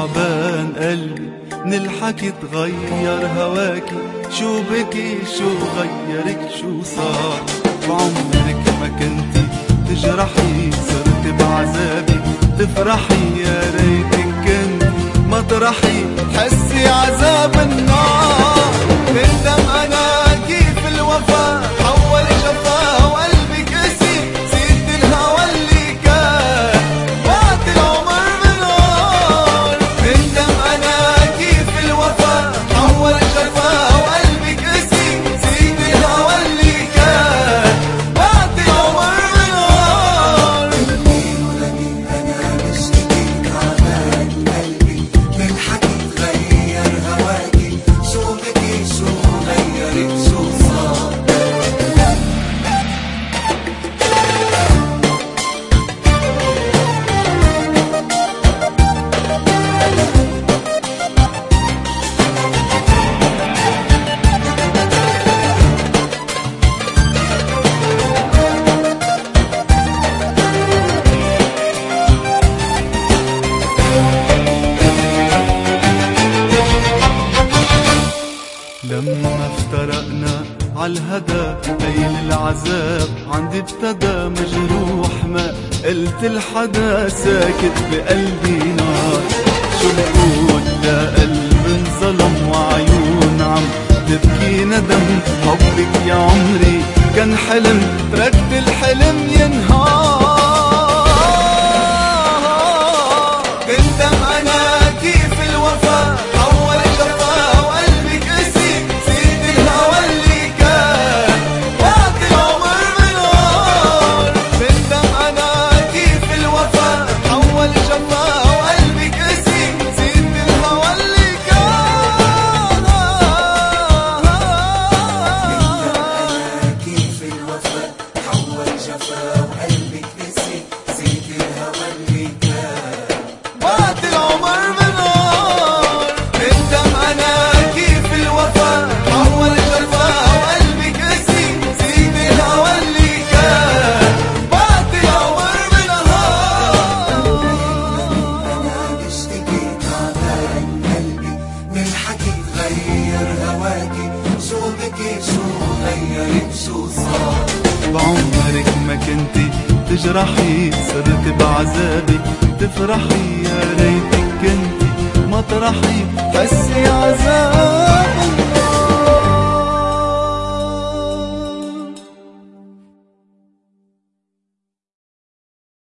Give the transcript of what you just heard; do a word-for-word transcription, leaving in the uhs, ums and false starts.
تعبان قلبي من الحكي تغير هواكي، شو بكي شو غيرك شو صار؟ بعمرك ما كنتي تجرحي، صرت بعذابي تفرحي، يا ريتك كنت مطرحي تحسي عذاب النار. بندم انا كيف الوفا حول جفا وقلبي كسي، زيد الهوى اللي كان وقت العمر بنار. بندم انا كيف الوفا حول جفا وقلبي كسي، زيد الهوى اللي كان وقت العمر بنار. لمين ولمين انا بشتكي، تعبان قلبي من حكي تغير هواكي، شو بكي شو غيرك شو صار؟ لما افترقنا عالهدى ليل العذاب عندي ابتدى، مجروح ما قلت لحدا، ساكت بقلبي نار. شو بقول لقلب انظلم وعيون عم تبكي ندم، حبك يا عمري كان حلم تركت الحلم ينهار. بندم انا كيف الوفا حول جفا وقلبي كسي، زيد الهوى اللي كان وقت العمر بنار. بندم انا كيف الوفا حول جفا وقلبي كسي، زيد الهوى اللي كان. كيف الوفا حول جفا وقلبك نسي، زيد الهوى اللي كان وقت العمر بنار. بندم انا كيف الوفا حول جفا وقلبي كسي، زيد الهوى اللي كان وقت العمر بنار. انا بشتكي، تعبان قلبي من حكي تغير هواكي، شو بكي شو غيرك شو صار؟ بعمرك ما كنتي تجرحي، صرت بعذابي تفرحي، يا ريتك كنتي مطرحي تحسي عذاب